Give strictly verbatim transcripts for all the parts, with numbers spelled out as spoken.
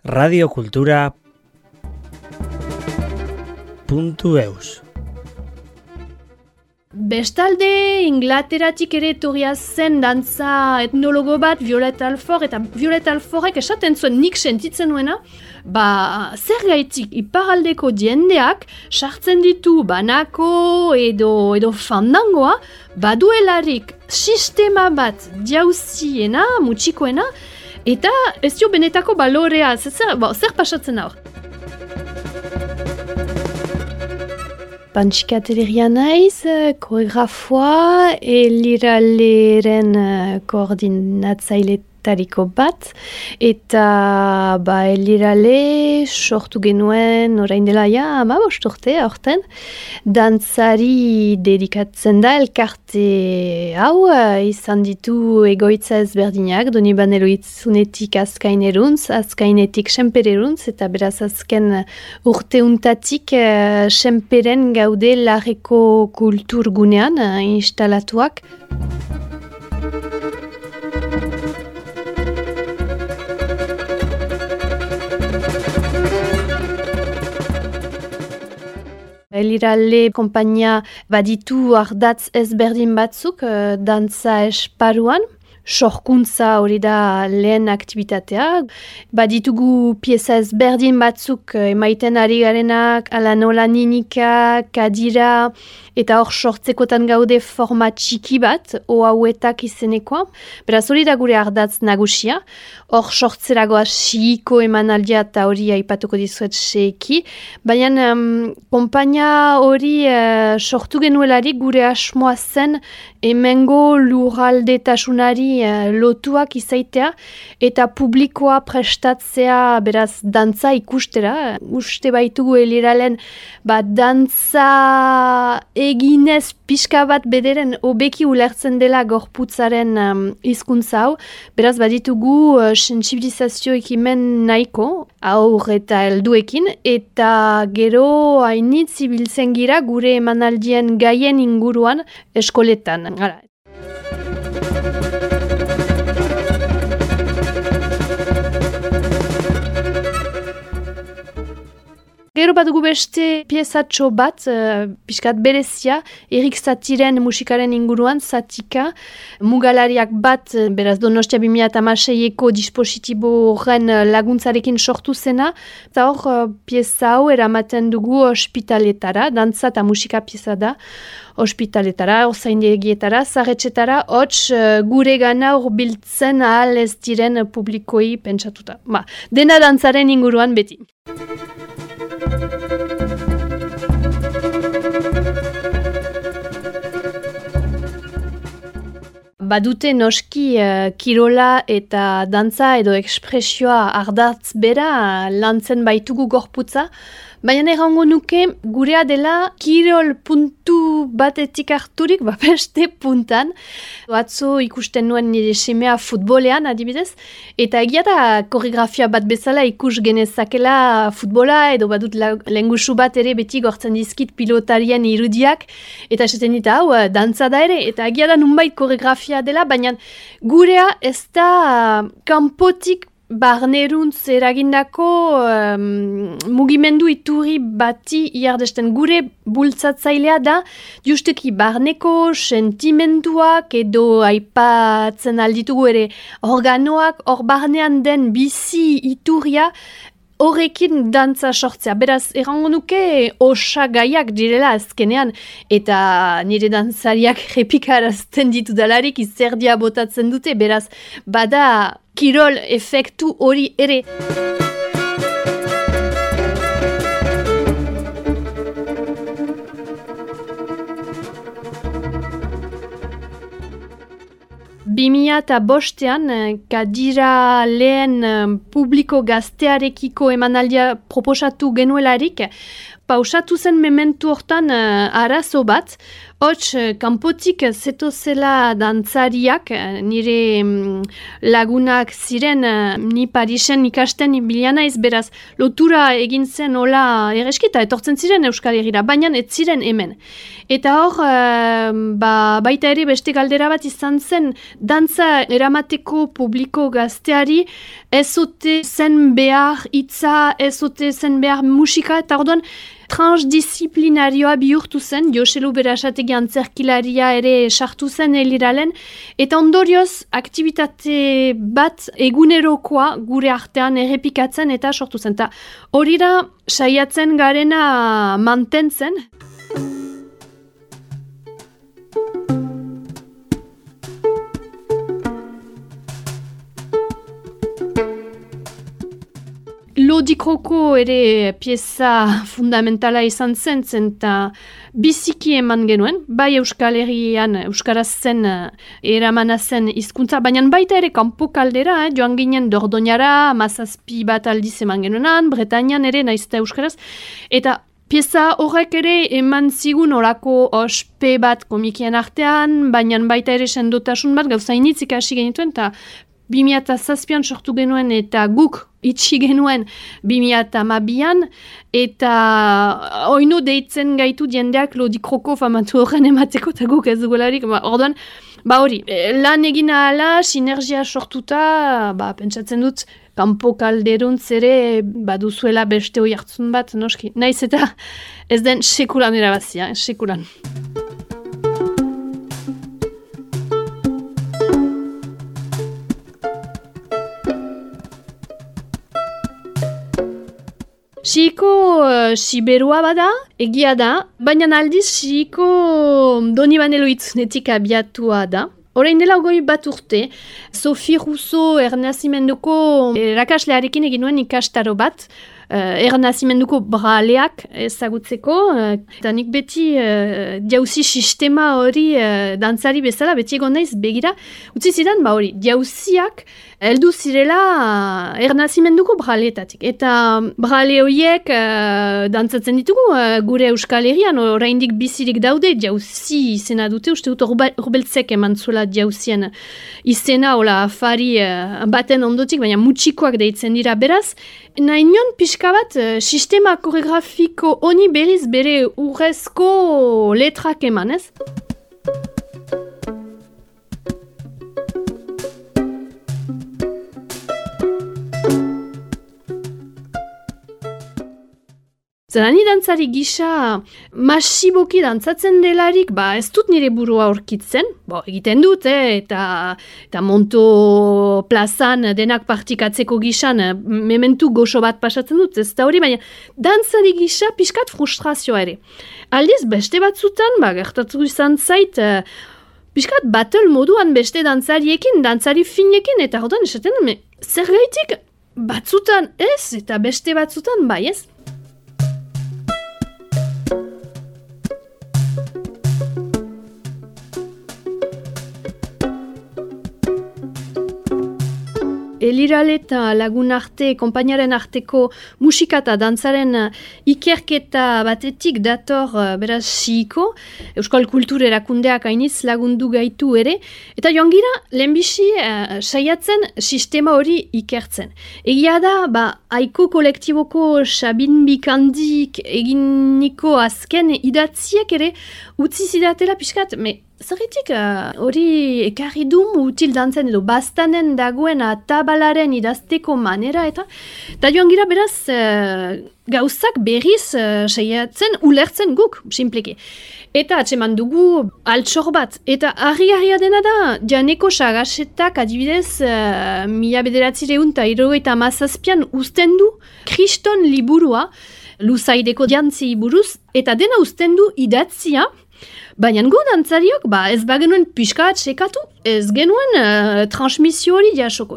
radiokultura puntu eus. Bestalde, Inglateratik ere etorria zen dantza etnologo bat, Violet Alford, eta Violet Alfordek esaten zuen nik sentitzen nuena, ba, zer gaitik iparaldeko jendeak sartzen ditu banako edo, edo fandangoa, baduelarik sistema bat jauziena, mutxikoena, eta ez dio benetako balorea, zer, bo, zer pasatzen hor? Pantxikateleria naiz, koreografoa, eliraleren koordinatzailetariko bat, eta ba, elirale sortu genuen orain dela ja, ama bost urte aurten, dantzari dedikatzen da elkarte hau, izan ditu egoitza ezberdinak, Donibane Loitzunetik azkaineruntz, azkainetik senpereruntz, eta beraz azken urteuntatik uh, senperen gaude larreko kulturgunean uh, instalatuak. Elirale konpainia baditu ardatz ezberdin batzuk uh, dantza esparuan. Sorkuntza hori da lehen aktibitatea. Baditugu pieza ezberdin batzuk emaiten ari garenak, ala nola ninika, kadira, eta hor sortzekotan gaude forma txiki bat, ohauetak izenekoa. Beraz hori da gure ardatz nagusia. Hor sortzeragoa siiko emanaldia eta hori aipatuko dizuet seeki. Baina um, konpainia hori uh, sortu genuelarik gure asmoa zen hemengo lurraldetasunari lotuak izaitea eta publikoa prestatzea beraz dantza ikustera. Uste baitugu eliralen ba, dantza eginez pixka bat bederen hobeki ulertzen dela gorputzaren um, hizkuntza hau. Beraz baditugu uh, sentsibilizazio ekimen nahiko aur eta helduekin eta gero hainitz ibiltzen gira gure emanaldien gaien inguruan eskoletan. Hala. Gero badugu beste piezatxo bat, uh, pixkat berezia, Erik Zatiren musikaren inguruan, Zatika, mugalariak bat, beraz Donostia bi mila hamaseieko dispositibo horren laguntzarekin sortu zena, eta hor uh, pieza hau eramaten dugu ospitaletara, dantza eta musika pieza da, ospitaletara, orzaindegietara, zarretxetara, hots uh, gure gana hurbiltzen ahal ez diren publikoi pentsatuta. Ba, dena dantzaren inguruan beti. Badute noski uh, kirola eta dantza edo ekspresioa ardatz bera lantzen baitugu gorputza, baina errango nuke gurea dela kirol puntu batetik harturik, ba beste puntan. Atzo ikusten nuen nire semea futbolean adibidez, eta egia da koreografia bat bezala ikus genezakela futbola, edo badut lengusu bat ere beti gortzen dizkit pilotarien irudiak, eta esaten dita hau dantza da ere, eta egia da nunbait koreografia dela, baina gurea ez da kanpotik barneruntz eragindako um, mugimendu iturri bati iardesten. Gure bultzatzailea da justeki barneko sentimenduak edo aipatzen alditugu ere organoak hor barnean den bizi iturria horrekin dantza sortzea. Beraz, errango nuke osagaiak direla azkenean eta nire dantzariak repikarazten ditu dalarik izerdia botatzen dute. Beraz, bada kirol efektu hori ere. bi mila eta bostean, kadira lehen publiko gaztearekiko emanaldia proposatu genuelarik, pausatu zen mementu hortan uh, arazo bat, hots, uh, kanpotik zetozela dantzariak, uh, nire um, lagunak ziren, uh, ni Parisen ikasten ibilia naiz, beraz, lotura egin zen hola erreskita, etortzen ziren Euskal Herrira, baina ez ziren hemen. Eta hor, uh, ba, baita ere beste galdera bat izan zen, dantza eramateko publiko gazteari, ez ote zen behar hitza, ez ote zen behar musika, eta orduan transdisciplinarioa bihurtu zen, Joselu Berasategi antzerkilaria ere sartu zen eliralen, eta ondorioz aktivitate bat egunerokoa gure artean errepikatzen eta sortu zen. Ta hori da saiatzen garena mantentzen. Lodikroko ere pieza fundamentala izan zen, zen eta biziki eman genuen, bai Euskal Herrian Euskaraz zen eramana zen hizkuntza, baina baita ere kanpo kaldera, eh, joan ginen Dordoñara, Mazazpi bat aldiz eman genuenan, Bretañan ere naizta Euskaraz, eta pieza horrek ere eman zigun orako ospe bat komikien artean, baina baita ere sendotasun bat gauza initzik hasi genituen, eta bi mila zazpian sortu genuen eta guk itxi genuen bi mila hamabian, eta oino deitzen gaitu jendeak Lodikroko famatu horren emateko eta guk ez dugularik. Ba, orduan, ba hori, lan egin ahala, sinergia sortuta, ba, pentsatzen dut, kanpo kalderuntz ere baduzuela beste hoi hartzun bat, noski. Naiz eta ez den sekulan erabazia, eh, sekulan. Siiko uh, siberua bada, egia da, baina aldiz siiko Donibane Loitzunetik abiatua da. Orain dela ogoi bat urte, Sophie Rousseau ernazimenduko erakaslearekin egin nuen ikastaro bat, uh, ernazimenduko braleak ezagutzeko, uh, eta nik beti uh, jauzi sistema hori uh, dantzari bezala, beti egon naiz begira, utzi zidan, ba hori, jauziak heldu zirela uh, ernazimenduko braleetatik. Eta brale horiek uh, dantzatzen ditugu uh, gure Euskal Herrian, oraindik bizirik daude, jauzi izena dute, uste dut horbeltzek eman zuela jauzien izena, hola afari uh, baten ondotik, baina mutxikoak deitzen dira beraz. Nahi nion pixka bat, uh, sistema koreografiko honi berriz bere urrezko letrak eman, ez? Zerani dantzari gisa masiboki dantzatzen delarik, ba ez dut nire burua aurkitzen, bo egiten dut, eh, eta, eta monto plazan denak partikatzeko gisan mementu goxo bat pasatzen dut, ez da hori, baina dantzari gisa pixkat frustrazioa ere. Aldiz beste batzutan, ba gertatu izan zait, uh, pixkat battle moduan beste dantzariekin, dantzari finekin, eta hortan esaten, me, zer gaitik batzutan ez, eta beste batzutan bai ez. Elirale eta lagun arte, konpainaren arteko musika eta dantzaren ikerketa batetik dator beraz siiko, Euskal Kultur erakundeak hainiz lagundu gaitu ere, eta joan gira lehenbizi uh, saiatzen sistema hori ikertzen. Egia da, ba, aiko kolektiboko Sabin Bikandik eginiko azken idatziek ere utzi zidatela pixkat, me zerritik hori uh, ekarri dum util dantzen edo bastanen dagoen atabalaren idazteko manera eta eta joan gira beraz uh, gauzak berriz uh, saiatzen ulertzen guk, simpleki. Eta atseman dugu altxor bat. Eta harri-harria dena da, Janeko Sagasetak adibidez uh, mila bederatzireun eta hirurogeita hamazazpian uzten du kriston liburua, luzaideko jantzi buruz, eta dena uzten du idatzia. Baina gu dantzariok, ba, ez bagenuen pixka bat sekatu, ez genuen uh, transmisio hori jasoko.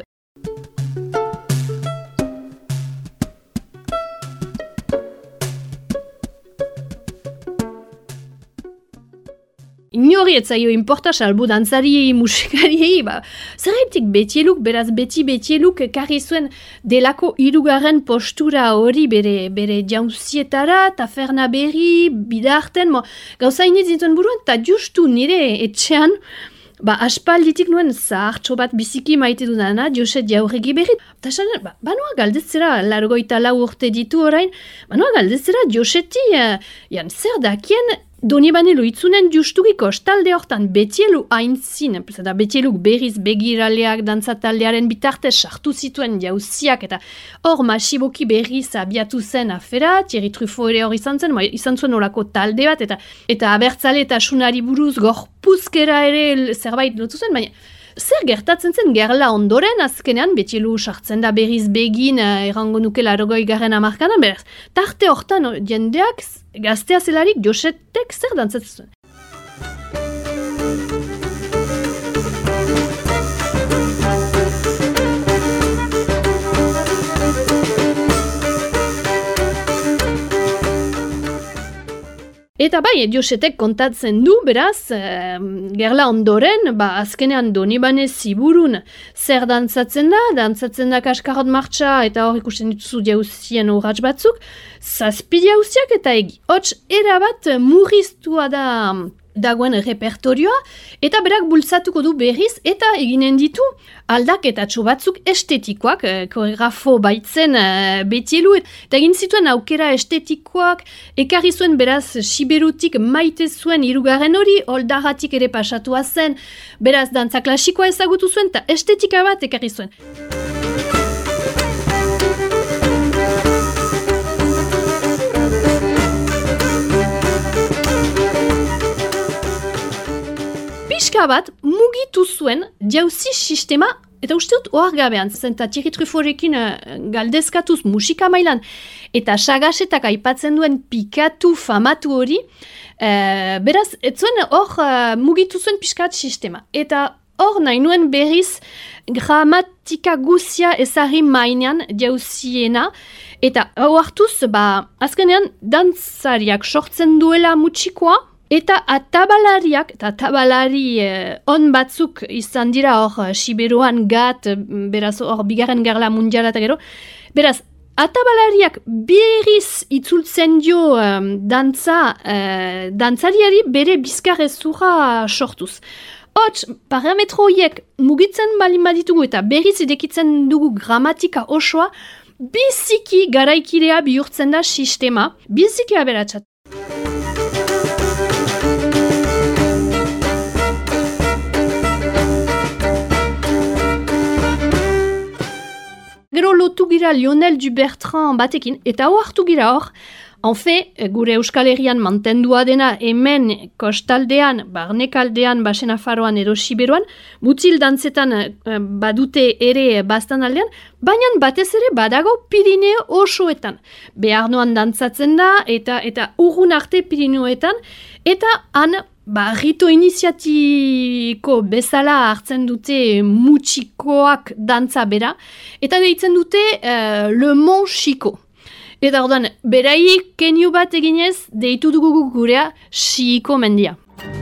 inori etzaio inporta salbu dantzari musikariei, ba, zerraitik betieluk, beraz beti betieluk ekarri zuen delako hirugarren postura hori bere, bere jauzietara, taferna berri, bidarten, mo, gauza iniz zintuen buruan, eta justu nire etxean, ba, aspalditik nuen zahartxo bat biziki maite dudana, Joset Jauregi berri. Eta esan, ba, banoa galdetzera, largoita lau urte ditu orain, banoa galdetzera Joseti, uh, jan, zer dakien, Donibane Loitzunen justugi kostalde hortan betielu aintzin, da betieluk berriz begiraleak dantzataldearen bitartez sartu zituen jauziak, eta hor masiboki berriz abiatu zen afera, Thierry Truffaut ere hor izan zen, ma, izan zuen olako talde bat, eta eta abertzale eta sunari buruz gorpuzkera ere zerbait lotu zen, baina zer gertatzen zen gerla ondoren, azkenean betielu sartzen da berriz begin, eh, errango nuke larogoi garen amarkadan, beraz, tarte hortan jendeak gaztea zelarik Josetek zer dantzatzen zuen. Eta bai, Josetek kontatzen du, beraz, e, gerla ondoren, ba, azkenean Donibane Ziburun zer dantzatzen da, dantzatzen da kaskarot martxa, eta hor ikusten dituzu jauzien urratx batzuk, zazpi jauziak eta egi. Hots, erabat murriztua da dagoen repertorioa, eta berak bultzatuko du berriz, eta eginen ditu aldaketatxo batzuk estetikoak, eh, koreografo baitzen eh, betielu, eta egin zituen aukera estetikoak, ekarri zuen beraz Siberutik maite zuen hirugarren hori, oldarratik ere pasatua zen, beraz dantza klasikoa ezagutu zuen, eta estetika bat ekarri zuen. Pixka bat mugitu zuen jauzi sistema, eta uste dut ohar gabean, zenta Thierry Truffautrekin uh, galdezkatuz musika mailan, eta sagasetak aipatzen duen pikatu famatu hori, uh, beraz, ez zuen hor uh, mugitu zuen pixkat sistema. Eta hor nahi nuen berriz gramatika guzia ezarri mainean jauziena, eta hau hartuz, ba, azkenean dantzariak sortzen duela mutxikoa, eta atabalariak, eta atabalari eh, on batzuk izan dira hor Siberuan gat, beraz hor bigarren gerla mundiala eta gero, beraz, atabalariak berriz itzultzen dio um, dantza, uh, dantzariari bere bizkarrezurra sortuz. Hots, parametro horiek mugitzen balin baditugu eta berriz edekitzen dugu gramatika osoa, biziki garaikidea bihurtzen da sistema, biziki aberatsat. Gero lotu gira Lionel Dubertrand batekin, eta hau hartu gira hor, enfe, gure Euskal Herrian mantendua dena hemen kostaldean, barnekaldean, Basenafarroan edo Siberuan, mutil dantzetan badute ere bastan aldean, baina batez ere badago Pirineo osoetan. Beharnoan dantzatzen da, eta eta urrun arte Pirineoetan, eta han ba, rito iniziatiko bezala hartzen dute mutxikoak dantza bera, eta deitzen dute uh, Le Mont Chico. Eta ordan, beraik keinu bat eginez, deitu dugu gurea Chico mendia.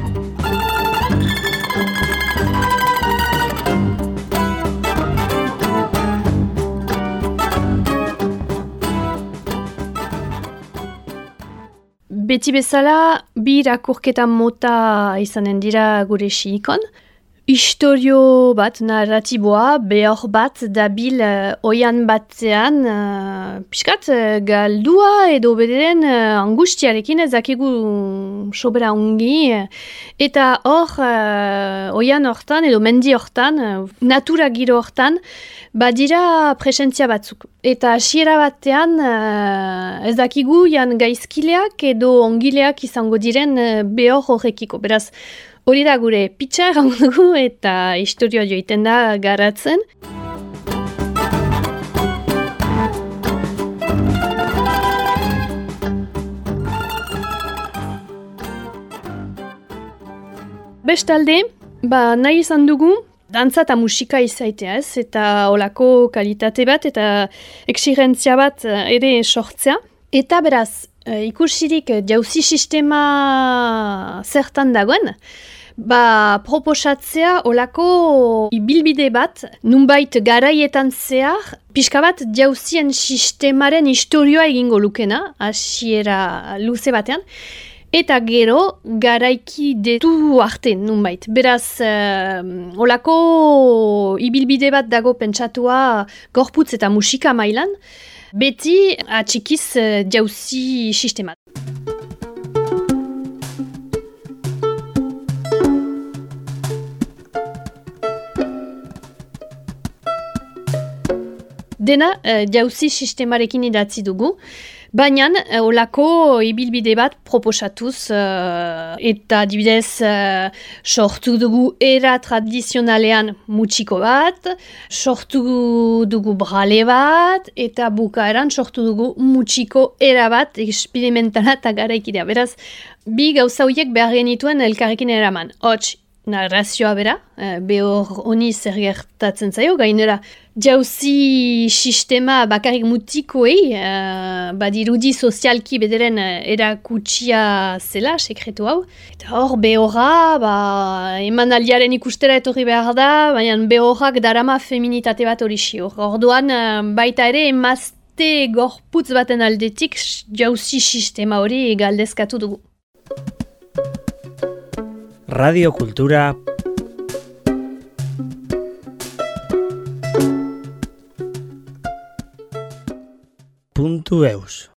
Beti bezala, bi irakurketa mota izanen dira gure Chicon. Historio bat, narratiboa, behor bat, dabil uh, oian batzean, uh, piskat uh, galdua edo bederen uh, angustiarekin ezakigu sobera ongi, eta hor, uh, oian hortan edo mendi hortan, uh, natura giro hortan, badira presentzia batzuk. Eta hasiera batean, uh, ez dakigu jan gaizkileak edo ongileak izango diren uh, behor horrekiko. Beraz, hori da gure pitxa errango dugu eta historioa joiten da garatzen. Bestalde, ba, nahi izan dugu, dantza eta musika izaitea ez, eta olako kalitate bat eta exigentzia bat ere sortzea. Eta beraz, ikusirik jauzi sistema zertan dagoen, ba proposatzea olako ibilbide bat, nunbait garaietan zehar, pixka bat jauzien sistemaren historioa egingo lukena, hasiera luze batean, eta gero garaiki detu arte nunbait. Beraz, uh, olako ibilbide bat dago pentsatua gorputz eta musika mailan, beti atxikiz uh, jauzi sistemat. Dena uh, jauzi sistemarekin idatzi dugu, baina uh, olako ibilbide bat proposatuz uh, eta dibidez uh, sortu dugu era tradizionalean mutxiko bat, sortu dugu brale bat, eta bukaeran sortu dugu mutxiko era bat experimentala eta garaikidea. Beraz, bi gauza horiek behar genituen elkarrekin eraman. Hots, narrazioa bera, uh, behor honi zer gertatzen zaio, gainera jauzi sistema bakarrik mutikoei, uh, badirudi sozialki bederen uh, erakutsia zela, sekretu hau. Eta hor, behorra, ba, emanaldiaren ikustera etorri behar da, baina behorrak darama feminitate bat hori xio. Orduan, uh, baita ere, emazte gorputz baten aldetik jauzi sistema hori galdezkatu dugu. Radio Kultura puntu eus